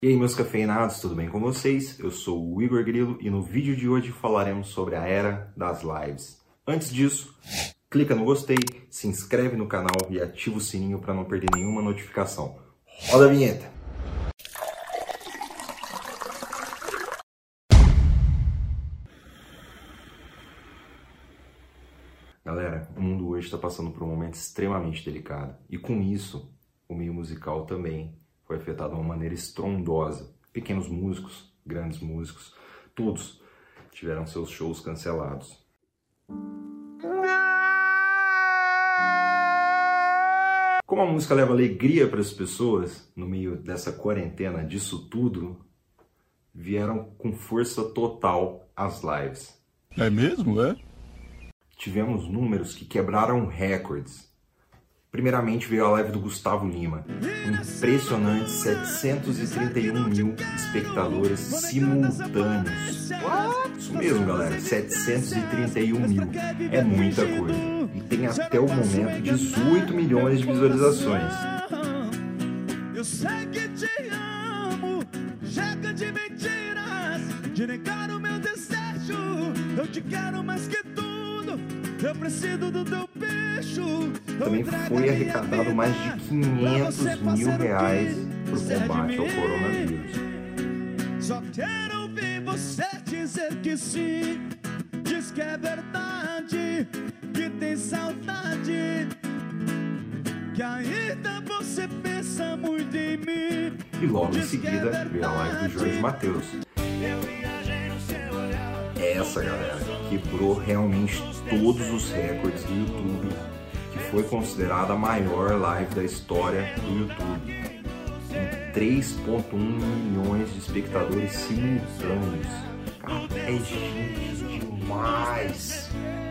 E aí, meus cafeinados, tudo bem com vocês? Eu sou o Igor Grilo e no vídeo de hoje falaremos sobre a era das lives. Antes disso, clica no gostei, se inscreve no canal e ativa o sininho para não perder nenhuma notificação. Roda a vinheta! Galera, o mundo hoje está passando por um momento extremamente delicado e com isso, o meio musical também foi afetado de uma maneira estrondosa. Pequenos músicos, grandes músicos, todos tiveram seus shows cancelados. Como a música leva alegria para as pessoas, no meio dessa quarentena, disso tudo, vieram com força total as lives. É mesmo, é? Tivemos números que quebraram recordes. Primeiramente veio a live do Gustavo Lima, impressionante 731 mil espectadores simultâneos. Isso mesmo, galera, 731 mil, é muita coisa. E tem até o momento 18 milhões de visualizações. Eu sei que te amo, chega de mentiras, de negar o meu desejo. Eu te quero mais que tudo, eu preciso do teu beijo. Também foi arrecadado mais de 500 mil reais para o combate ao coronavírus. Só quero ouvir você dizer que sim, diz que é verdade, que tem saudade, que ainda você pensa muito em mim. E logo em seguida veio a live do Jorge Mateus. Essa, galera, quebrou realmente todos os recordes do YouTube, que foi considerada a maior live da história do YouTube. Com 3,1 milhões de espectadores simultâneos. Cara, é gente demais!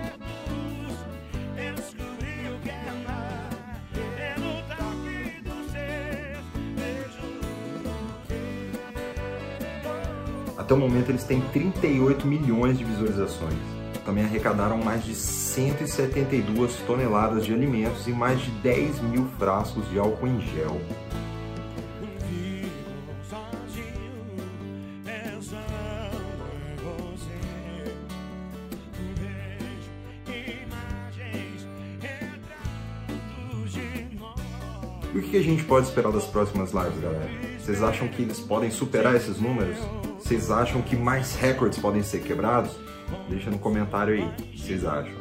Até o momento eles têm 38 milhões de visualizações. Também arrecadaram mais de 172 toneladas de alimentos e mais de 10 mil frascos de álcool em gel. E o que a gente pode esperar das próximas lives, galera? Vocês acham que eles podem superar esses números? Vocês acham que mais recordes podem ser quebrados? Deixa no comentário aí o que vocês acham.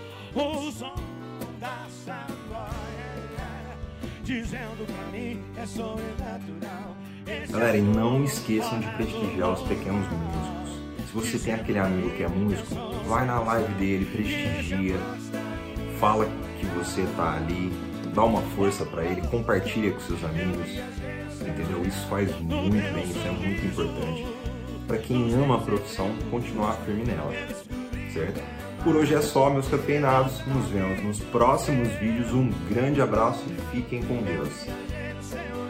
Galera, e não esqueçam de prestigiar os pequenos músicos. Se você tem aquele amigo que é músico, vai na live dele, prestigia, fala que você tá ali, dá uma força pra ele, compartilha com seus amigos, entendeu? Isso faz muito bem, isso é muito importante para quem ama a profissão continuar firme nela, certo? Por hoje é só, meus cafeinados, nos vemos nos próximos vídeos, um grande abraço e fiquem com Deus.